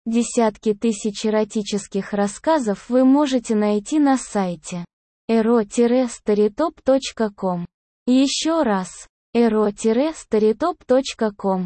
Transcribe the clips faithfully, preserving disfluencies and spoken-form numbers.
Десятки тысяч эротических рассказов вы можете найти на сайте эро старитоп точка ком. Еще раз, эро старитоп точка ком.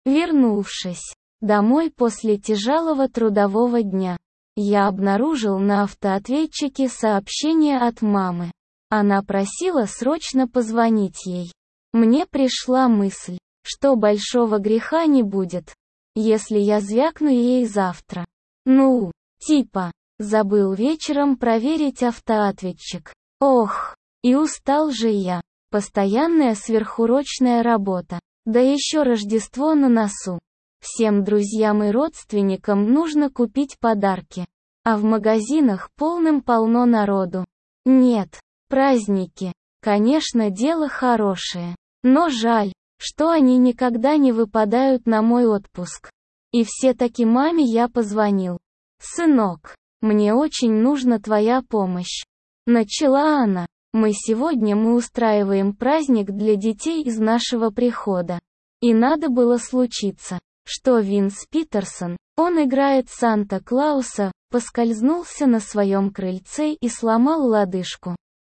Вернувшись домой после тяжелого трудового дня, я обнаружил на автоответчике сообщение от мамы. Она просила срочно позвонить ей. Мне пришла мысль, что большого греха не будет, если я звякну ей завтра. Ну, типа, забыл вечером проверить автоответчик. Ох, и устал же я. Постоянная сверхурочная работа. Да еще Рождество на носу. Всем друзьям и родственникам нужно купить подарки. А в магазинах полным-полно народу. Нет, праздники, конечно, дело хорошее. Но жаль, что они никогда не выпадают на мой отпуск. И все-таки маме я позвонил. «Сынок, мне очень нужна твоя помощь». Начала она. «Мы сегодня мы устраиваем праздник для детей из нашего прихода. И надо было случиться, что Винс Питерсон, он играет Санта-Клауса, поскользнулся на своем крыльце и сломал лодыжку.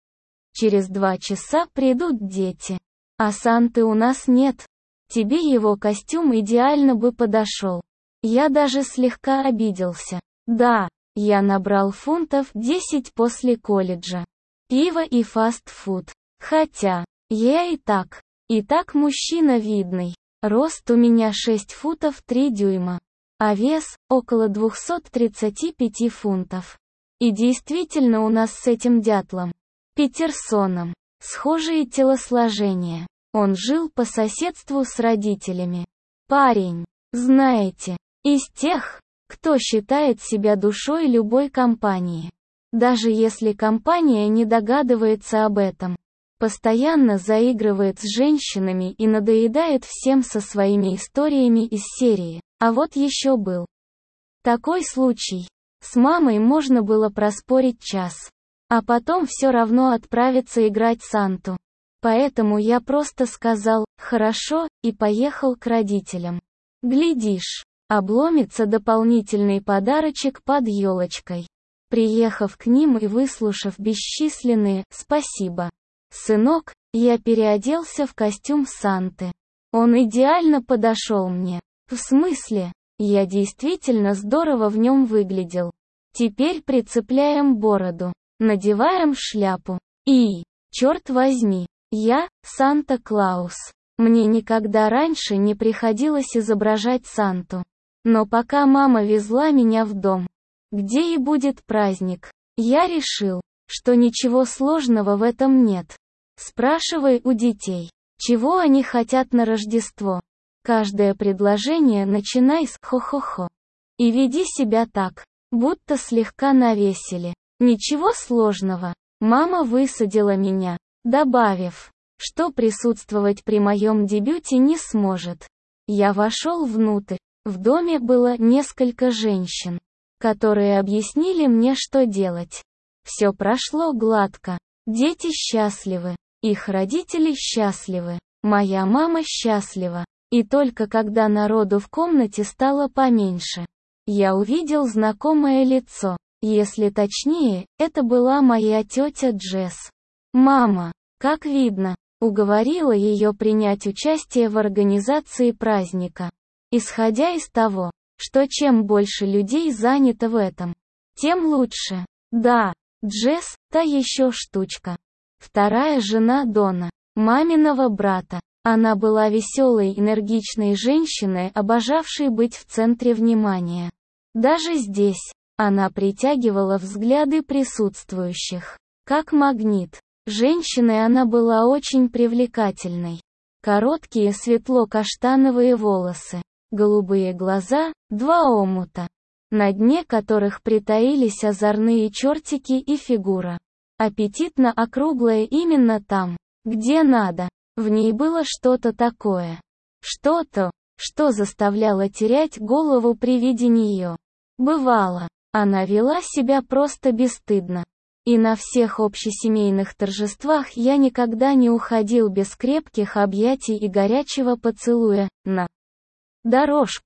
Через два часа придут дети. А Санты у нас нет. Тебе его костюм идеально бы подошел». Я даже слегка обиделся. Да, я набрал фунтов десять после колледжа. Пиво и фастфуд. Хотя, я и так, и так мужчина видный. Рост у меня шесть футов три дюйма. А вес – около двухсот тридцати пяти фунтов. И действительно у нас с этим дятлом, Питерсоном, схожие телосложения. Он жил по соседству с родителями. Парень, знаете, из тех, кто считает себя душой любой компании. Даже если компания не догадывается об этом. Постоянно заигрывает с женщинами и надоедает всем со своими историями из серии. А вот еще был такой случай. С мамой можно было проспорить час. А потом все равно отправиться играть Санту. Поэтому я просто сказал «хорошо» и поехал к родителям. Глядишь, обломится дополнительный подарочек под елочкой. Приехав к ним и выслушав бесчисленные «спасибо, сынок», я переоделся в костюм Санты. Он идеально подошел мне. В смысле, я действительно здорово в нем выглядел. Теперь прицепляем бороду, надеваем шляпу. И, черт возьми, я – Санта-Клаус. Мне никогда раньше не приходилось изображать Санту. Но пока мама везла меня в дом, где и будет праздник, я решил, что ничего сложного в этом нет. Спрашивай у детей, чего они хотят на Рождество. Каждое предложение начинай с «хо-хо-хо». И веди себя так, будто слегка навесили. Ничего сложного. Мама высадила меня, добавив, что присутствовать при моем дебюте не сможет. Я вошел внутрь. В доме было несколько женщин, которые объяснили мне, что делать. Все прошло гладко. Дети счастливы. Их родители счастливы. Моя мама счастлива. И только когда народу в комнате стало поменьше, я увидел знакомое лицо. Если точнее, это была моя тетя Джесс. Мама, как видно, уговорила ее принять участие в организации праздника. Исходя из того, что чем больше людей занято в этом, тем лучше. Да, Джесс – та еще штучка. Вторая жена Дона, маминого брата. Она была веселой, энергичной женщиной, обожавшей быть в центре внимания. Даже здесь, она притягивала взгляды присутствующих. Как магнит. Женщиной она была очень привлекательной. Короткие светло-каштановые волосы, голубые глаза, два омута, на дне которых притаились озорные чертики и фигура. Аппетитно округлая именно там, где надо. В ней было что-то такое. Что-то, что заставляло терять голову при виде нее. Бывало, она вела себя просто бесстыдно. И на всех общесемейных торжествах я никогда не уходил без крепких объятий и горячего поцелуя на дорожку.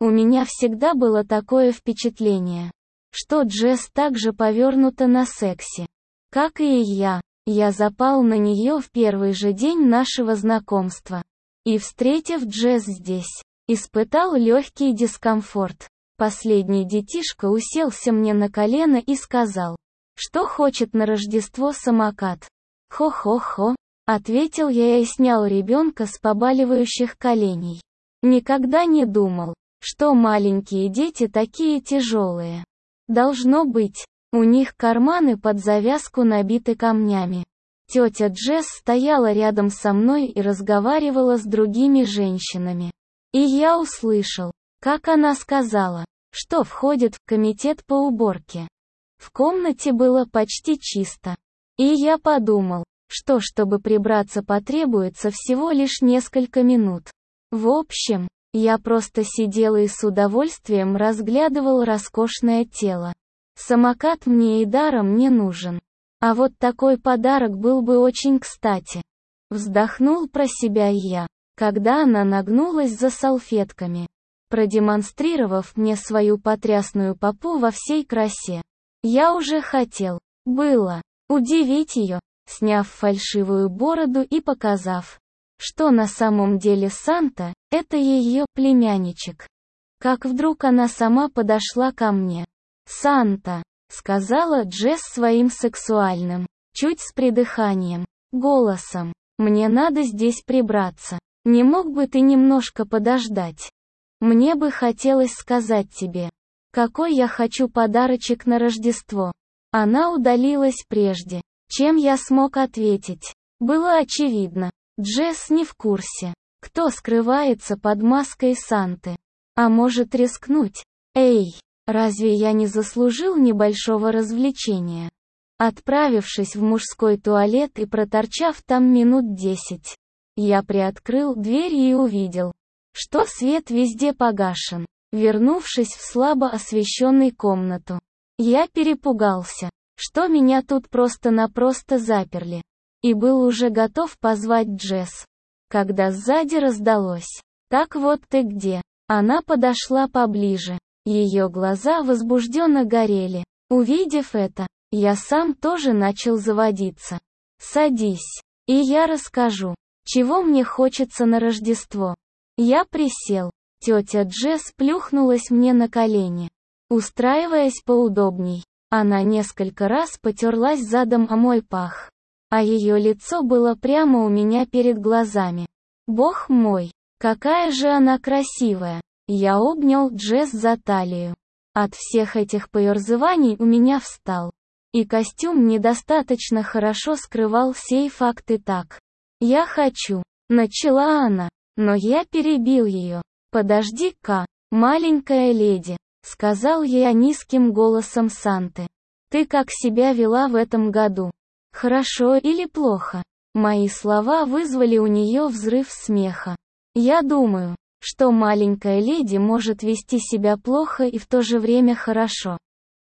У меня всегда было такое впечатление, что Джесс также повернута на сексе, как и я. Я запал на нее в первый же день нашего знакомства. И, встретив Джесс здесь, испытал легкий дискомфорт. Последний детишка уселся мне на колено и сказал, что хочет на Рождество самокат. «Хо-хо-хо», — ответил я и снял ребенка с побаливающих коленей. Никогда не думал, что маленькие дети такие тяжелые. Должно быть, у них карманы под завязку набиты камнями. Тетя Джесс стояла рядом со мной и разговаривала с другими женщинами. И я услышал, как она сказала, что входит в комитет по уборке. В комнате было почти чисто. И я подумал, что чтобы прибраться потребуется всего лишь несколько минут. В общем, я просто сидел и с удовольствием разглядывал роскошное тело. Самокат мне и даром не нужен. А вот такой подарок был бы очень кстати. Вздохнул про себя я, когда она нагнулась за салфетками, продемонстрировав мне свою потрясную попу во всей красе. Я уже хотел, было, удивить ее, сняв фальшивую бороду и показав, что на самом деле Санта — это ее племянничек. Как вдруг она сама подошла ко мне. «Санта», — сказала Джесс своим сексуальным, чуть с придыханием, голосом, «мне надо здесь прибраться. Не мог бы ты немножко подождать? Мне бы хотелось сказать тебе, какой я хочу подарочек на Рождество». Она удалилась прежде, чем я смог ответить. Было очевидно, Джесс не в курсе, кто скрывается под маской Санты. А может рискнуть? Эй, разве я не заслужил небольшого развлечения? Отправившись в мужской туалет и проторчав там минут десять, я приоткрыл дверь и увидел, что свет везде погашен. Вернувшись в слабо освещенную комнату, я перепугался, что меня тут просто-напросто заперли, и был уже готов позвать Джесс, когда сзади раздалось: «Так вот ты где». Она подошла поближе, ее глаза возбужденно горели. Увидев это, я сам тоже начал заводиться. «Садись, и я расскажу, чего мне хочется на Рождество». Я присел. Тетя Джесс плюхнулась мне на колени, устраиваясь поудобней. Она несколько раз потерлась задом о мой пах, а ее лицо было прямо у меня перед глазами. Бог мой, какая же она красивая! Я обнял Джесс за талию. От всех этих поерзываний у меня встал. И костюм недостаточно хорошо скрывал сей факт и так. «Я хочу», — начала она, но я перебил ее. «Подожди-ка, маленькая леди», — сказал я низким голосом Санты. «Ты как себя вела в этом году? Хорошо или плохо?» Мои слова вызвали у нее взрыв смеха. «Я думаю, что маленькая леди может вести себя плохо и в то же время хорошо.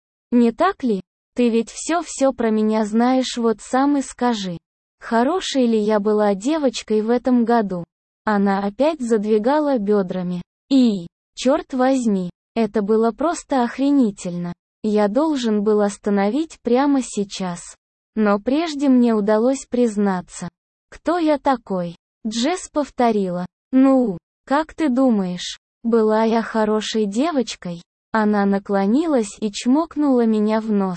Не так ли? Ты ведь все-все про меня знаешь, вот сам и скажи. Хорошей ли я была девочкой в этом году?» Она опять задвигала бедрами. И, черт возьми, это было просто охренительно. Я должен был остановить прямо сейчас. Но прежде мне удалось признаться. «Кто я такой?» Джесс повторила. «Ну, как ты думаешь, была я хорошей девочкой?» Она наклонилась и чмокнула меня в нос.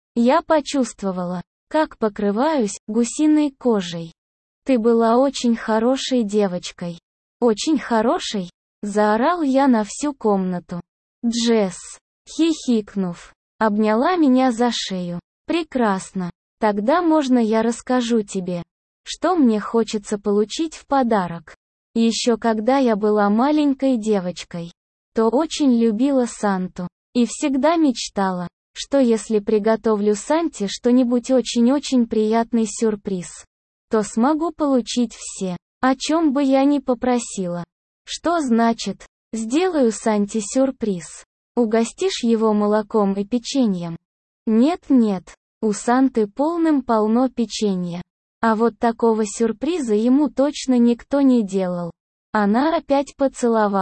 Я почувствовала, как покрываюсь гусиной кожей. «Ты была очень хорошей девочкой». «Очень хорошей?» — заорал я на всю комнату. Джесс, хихикнув, обняла меня за шею. «Прекрасно. Тогда можно я расскажу тебе, что мне хочется получить в подарок. Еще когда я была маленькой девочкой, то очень любила Санту. И всегда мечтала, что если приготовлю Санте что-нибудь очень-очень приятный сюрприз, то смогу получить все, о чем бы я ни попросила». «Что значит, сделаю Санте сюрприз? Угостишь его молоком и печеньем?» «Нет-нет, у Санты полным-полно печенья. А вот такого сюрприза ему точно никто не делал». Она опять поцеловала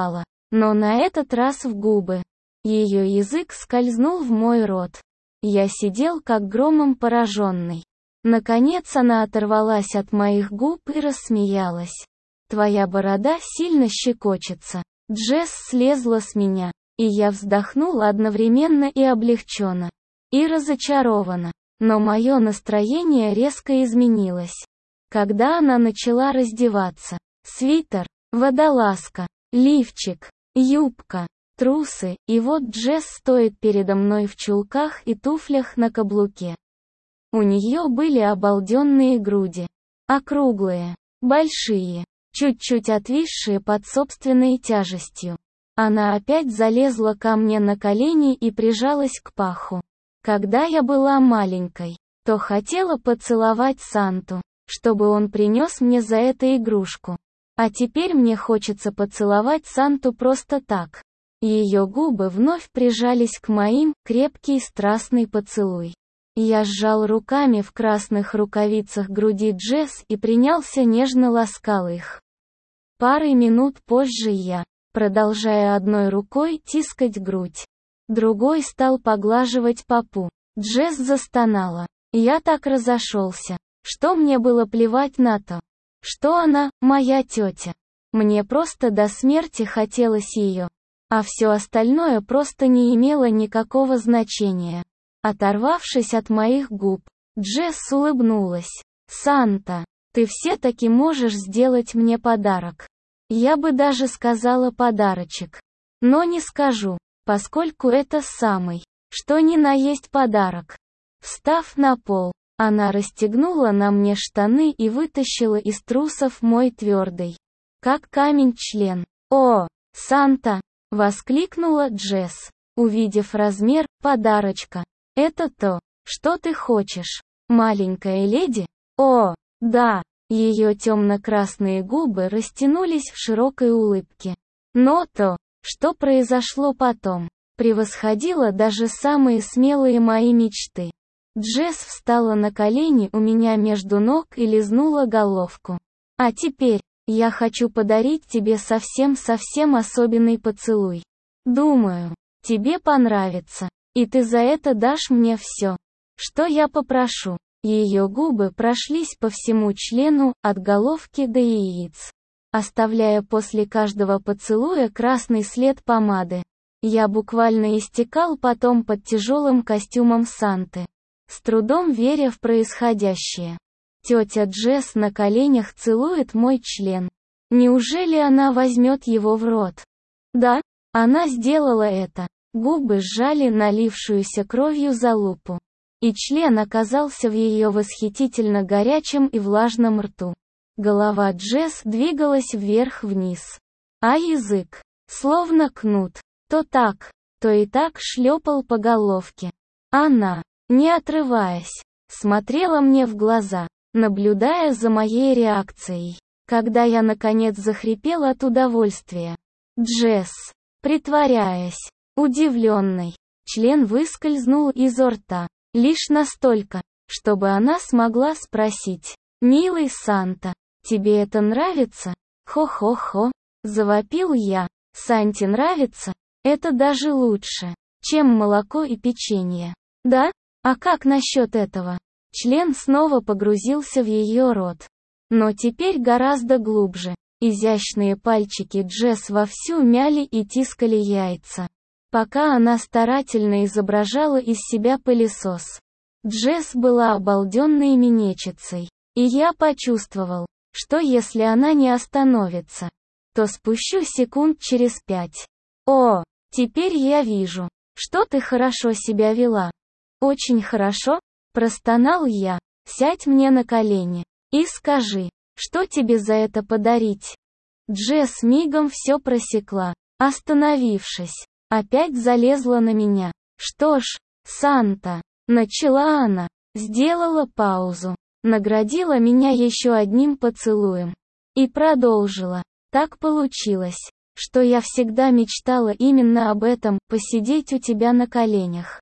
но на этот раз в губы. Ее язык скользнул в мой рот. Я сидел как громом пораженный. Наконец она оторвалась от моих губ и рассмеялась. «Твоя борода сильно щекочется». Джесс слезла с меня, и я вздохнул одновременно и облегченно, и разочарованно. Но мое настроение резко изменилось, когда она начала раздеваться. Свитер, водолазка, лифчик, юбка, трусы, и вот Джесс стоит передо мной в чулках и туфлях на каблуке. У нее были обалденные груди. Округлые, большие, чуть-чуть отвисшие под собственной тяжестью. Она опять залезла ко мне на колени и прижалась к паху. Когда я была маленькой, то хотела поцеловать Санту, чтобы он принес мне за это игрушку. А теперь мне хочется поцеловать Санту просто так. Ее губы вновь прижались к моим, крепкий страстный поцелуй. Я сжал руками в красных рукавицах груди Джесс и принялся нежно ласкал их. Парой минут позже я, продолжая одной рукой тискать грудь, другой стал поглаживать попу. Джесс застонала. Я так разошелся, что мне было плевать на то, что она, моя тетя. Мне просто до смерти хотелось ее. А все остальное просто не имело никакого значения. Оторвавшись от моих губ, Джесс улыбнулась. «Санта, ты все-таки можешь сделать мне подарок». Я бы даже сказала подарочек. Но не скажу, поскольку это самый, что ни на есть подарок. Встав на пол, она расстегнула на мне штаны и вытащила из трусов мой твердый, как камень, член. «О, Санта!» — воскликнула Джесс, увидев размер подарочка. «Это то, что ты хочешь, маленькая леди?» «О, да!» Ее темно-красные губы растянулись в широкой улыбке. Но то, что произошло потом, превосходило даже самые смелые мои мечты. Джесс встала на колени у меня между ног и лизнула головку. «А теперь, я хочу подарить тебе совсем-совсем особенный поцелуй. Думаю, тебе понравится, и ты за это дашь мне все, что я попрошу». Ее губы прошлись по всему члену, от головки до яиц, оставляя после каждого поцелуя красный след помады. Я буквально истекал потом под тяжелым костюмом Санты, с трудом веря в происходящее. Тетя Джесс на коленях целует мой член. Неужели она возьмет его в рот? Да, она сделала это. Губы сжали налившуюся кровью залупу, и член оказался в ее восхитительно горячем и влажном рту. Голова Джесс двигалась вверх-вниз, а язык, словно кнут, то так, то и так шлепал по головке. Она, не отрываясь, смотрела мне в глаза, наблюдая за моей реакцией. Когда я наконец захрипел от удовольствия, Джесс, притворяясь удивленной, член выскользнул изо рта. Лишь настолько, чтобы она смогла спросить: «Милый Санта, тебе это нравится?» «Хо-хо-хо», — завопил я. «Санте нравится? Это даже лучше, чем молоко и печенье». «Да? А как насчет этого?» Член снова погрузился в ее рот. Но теперь гораздо глубже. Изящные пальчики Джесс вовсю мяли и тискали яйца, пока она старательно изображала из себя пылесос. Джесс была обалденной минетчицей, и я почувствовал, что если она не остановится, то спущу секунд через пять. «О, теперь я вижу, что ты хорошо себя вела». «Очень хорошо», — простонал я. «Сядь мне на колени и скажи, что тебе за это подарить». Джесс мигом все просекла, остановившись. Опять залезла на меня. «Что ж, Санта», — начала она, сделала паузу, наградила меня еще одним поцелуем. И продолжила. «Так получилось, что я всегда мечтала именно об этом, посидеть у тебя на коленях».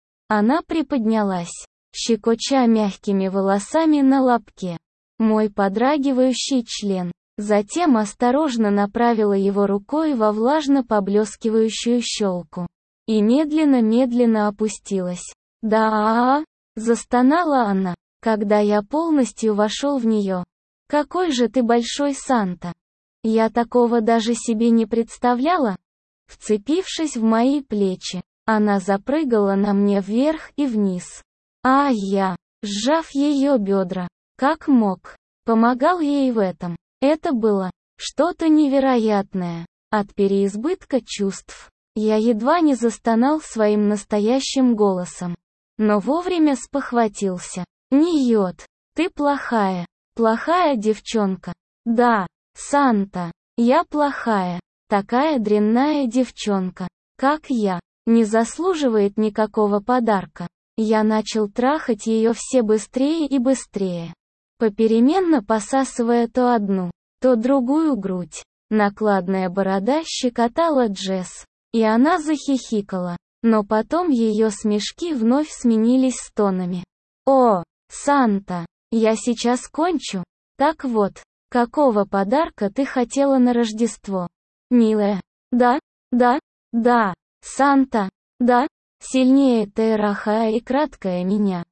Она приподнялась, щекоча мягкими волосами на лобке. Мой подрагивающий член Затем осторожно направила его рукой во влажно поблескивающую щелку. И медленно-медленно опустилась. «Да-а-а!» — застонала она, когда я полностью вошел в нее. «Какой же ты большой, Санта! Я такого даже себе не представляла!» Вцепившись в мои плечи, она запрыгала на мне вверх и вниз. А я, сжав ее бедра, как мог, помогал ей в этом. Это было что-то невероятное. От переизбытка чувств я едва не застонал своим настоящим голосом. Но вовремя спохватился. «Ниот, ты плохая, плохая девчонка». «Да, Санта, я плохая, такая дрянная девчонка, как я, не заслуживает никакого подарка». Я начал трахать ее все быстрее и быстрее, попеременно посасывая то одну, то другую грудь. Накладная борода щекотала Джесс, и она захихикала, но потом ее смешки вновь сменились стонами. «О, Санта, я сейчас кончу. Так вот, какого подарка ты хотела на Рождество? Милая, да, да, да, Санта, да?» Сильнее Терахая и краткая меня.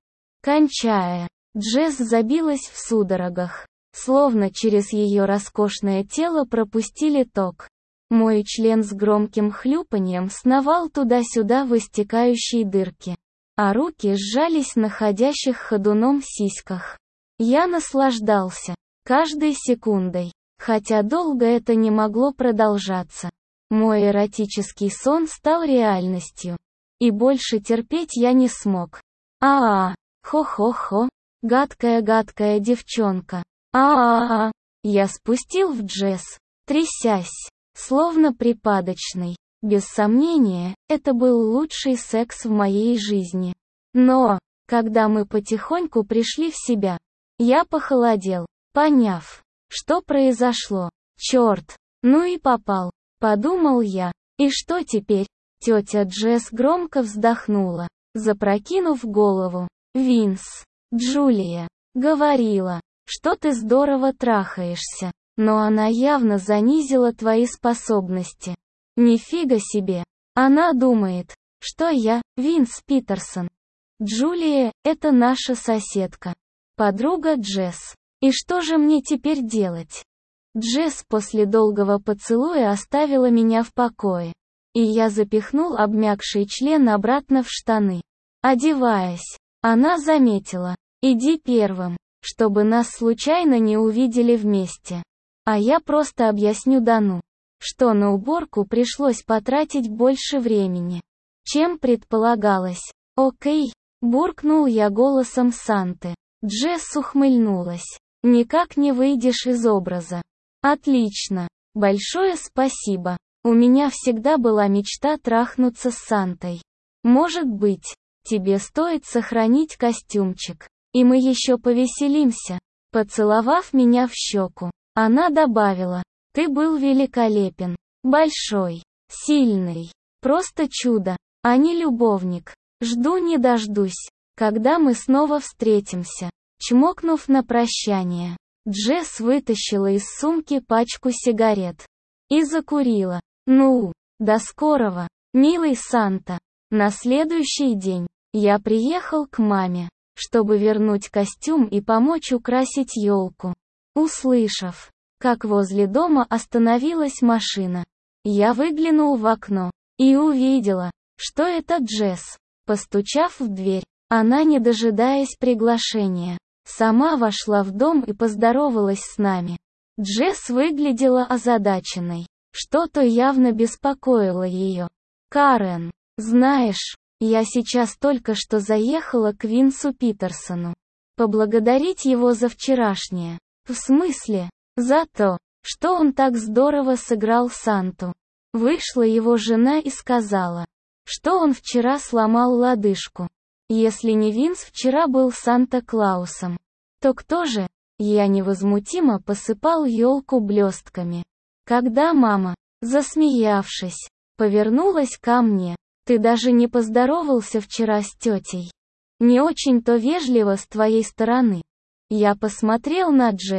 Кончая, Джесс забилась в судорогах, словно через ее роскошное тело пропустили ток. Мой член с громким хлюпаньем сновал туда-сюда в истекающей дырке, а руки сжались на ходящих ходуном сиськах. Я наслаждался каждой секундой, хотя долго это не могло продолжаться. Мой эротический сон стал реальностью. И больше терпеть я не смог. А-а, хо-хо-хо, гадкая-гадкая девчонка. А-а-а, я спустил в Джесс, трясясь, словно припадочный. Без сомнения, это был лучший секс в моей жизни. Но, когда мы потихоньку пришли в себя, я похолодел, поняв, что произошло. Черт, ну и попал, подумал я. И что теперь? Тетя Джесс громко вздохнула, запрокинув голову. «Винс, Джулия говорила, что ты здорово трахаешься, но она явно занизила твои способности. Нифига себе. Она думает, что я, Винс Питерсон. Джулия — это наша соседка, подруга Джесс. И что же мне теперь делать?» Джесс после долгого поцелуя оставила меня в покое. И я запихнул обмякший член обратно в штаны. Одеваясь, она заметила: «Иди первым, чтобы нас случайно не увидели вместе». А я просто объясню Дану, что на уборку пришлось потратить больше времени, чем предполагалось. «Окей», — буркнул я голосом Санты. Джесс ухмыльнулась. «Никак не выйдешь из образа». «Отлично. Большое спасибо. У меня всегда была мечта трахнуться с Сантой. Может быть, тебе стоит сохранить костюмчик, и мы еще повеселимся». Поцеловав меня в щеку, она добавила: «Ты был великолепен. Большой, сильный, просто чудо, а не любовник. Жду не дождусь, когда мы снова встретимся». Чмокнув на прощание, Джесс вытащила из сумки пачку сигарет и закурила. «Ну, до скорого, милый Санта». На следующий день я приехал к маме, чтобы вернуть костюм и помочь украсить елку. Услышав, как возле дома остановилась машина, я выглянул в окно и увидела, что это Джесс. Постучав в дверь, она, не дожидаясь приглашения, сама вошла в дом и поздоровалась с нами. Джесс выглядела озадаченной. Что-то явно беспокоило ее. «Карен, знаешь, я сейчас только что заехала к Винсу Питерсону. Поблагодарить его за вчерашнее. В смысле? За то, что он так здорово сыграл Санту». Вышла его жена и сказала, что он вчера сломал лодыжку. Если не Винс вчера был Санта-Клаусом, то кто же? Я невозмутимо посыпал елку блестками. Когда мама, засмеявшись, повернулась ко мне: «Ты даже не поздоровался вчера с тетей. Не очень-то вежливо с твоей стороны». Я посмотрел на Джесс,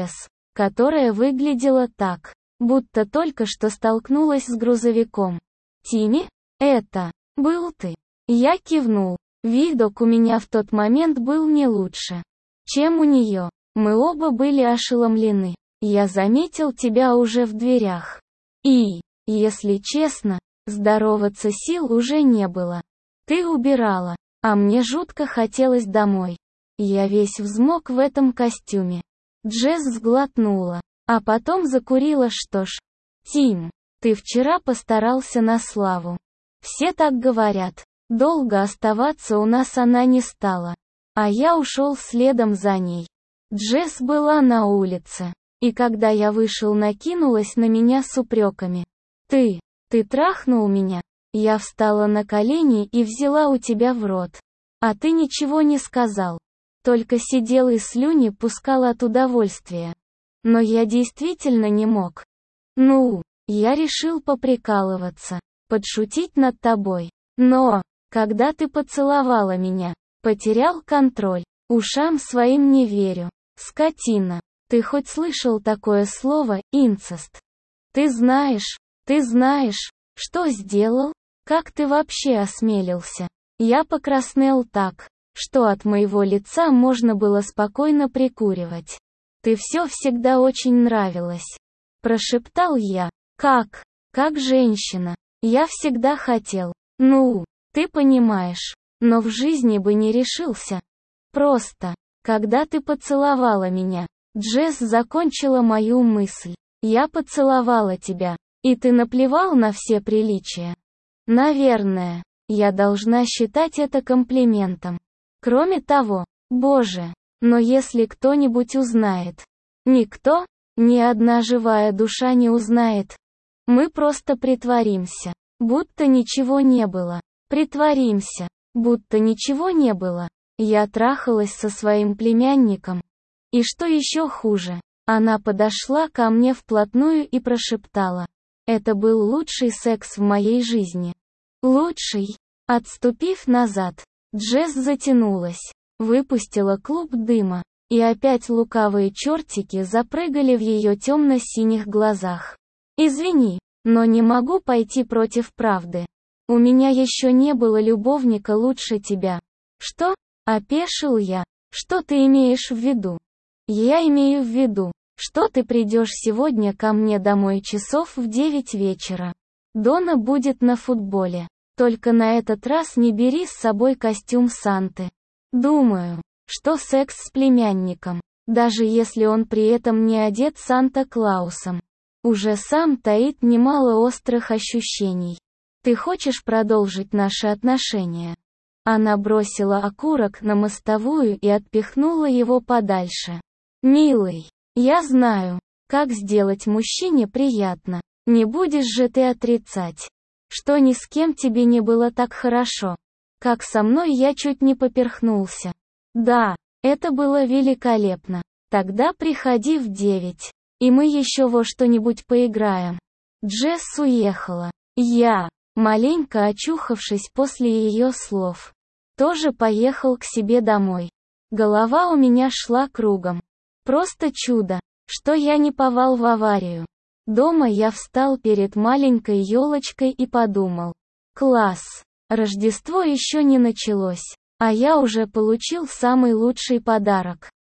которая выглядела так, будто только что столкнулась с грузовиком. «Тимми? Это был ты?» Я кивнул. Видок у меня в тот момент был не лучше, чем у нее. Мы оба были ошеломлены. Я заметил тебя уже в дверях. И, если честно, здороваться сил уже не было. Ты убирала, а мне жутко хотелось домой. Я весь взмок в этом костюме. Джесс сглотнула, а потом закурила. Что ж, Тим, ты вчера постарался на славу. Все так говорят. Долго оставаться у нас она не стала. А я ушел следом за ней. Джесс была на улице. И когда я вышел, накинулась на меня с упреками. «Ты, ты трахнул меня?» Я встала на колени и взяла у тебя в рот. А ты ничего не сказал. Только сидел и слюни пускал от удовольствия. Но я действительно не мог. Ну, я решил поприкалываться, подшутить над тобой. Но, когда ты поцеловала меня, потерял контроль. Ушам своим не верю. Скотина. Ты хоть слышал такое слово «инцест»? Ты знаешь, ты знаешь, что сделал? Как ты вообще осмелился? Я покраснел так, что от моего лица можно было спокойно прикуривать. Ты все всегда очень нравилась. Прошептал я. Как? Как женщина. Я всегда хотел. Ну, ты понимаешь. Но в жизни бы не решился. Просто, когда ты поцеловала меня, Джесс закончила мою мысль. Я поцеловала тебя, и ты наплевал на все приличия. Наверное, я должна считать это комплиментом. Кроме того, боже, но если кто-нибудь узнает. Никто, ни одна живая душа не узнает. Мы просто притворимся, будто ничего не было. Притворимся, будто ничего не было. Я трахалась со своим племянником. И что еще хуже, она подошла ко мне вплотную и прошептала. Это был лучший секс в моей жизни. Лучший. Отступив назад, Джесс затянулась, выпустила клуб дыма, и опять лукавые чертики запрыгали в ее темно-синих глазах. Извини, но не могу пойти против правды. У меня еще не было любовника лучше тебя. Что? Опешил я. Что ты имеешь в виду? Я имею в виду, что ты придешь сегодня ко мне домой часов в девять вечера. Дона будет на футболе. Только на этот раз не бери с собой костюм Санты. Думаю, что секс с племянником, даже если он при этом не одет Санта-Клаусом, уже сам таит немало острых ощущений. Ты хочешь продолжить наши отношения? Она бросила окурок на мостовую и отпихнула его подальше. Милый, я знаю, как сделать мужчине приятно. Не будешь же ты отрицать, что ни с кем тебе не было так хорошо, как со мной. Я чуть не поперхнулся. Да, это было великолепно. Тогда приходи в девять, и мы еще во что-нибудь поиграем. Джесс уехала. Я, маленько очухавшись после ее слов, тоже поехал к себе домой. Голова у меня шла кругом. Просто чудо, что я не попал в аварию. Дома я встал перед маленькой елочкой и подумал. Класс! Рождество еще не началось, а я уже получил самый лучший подарок.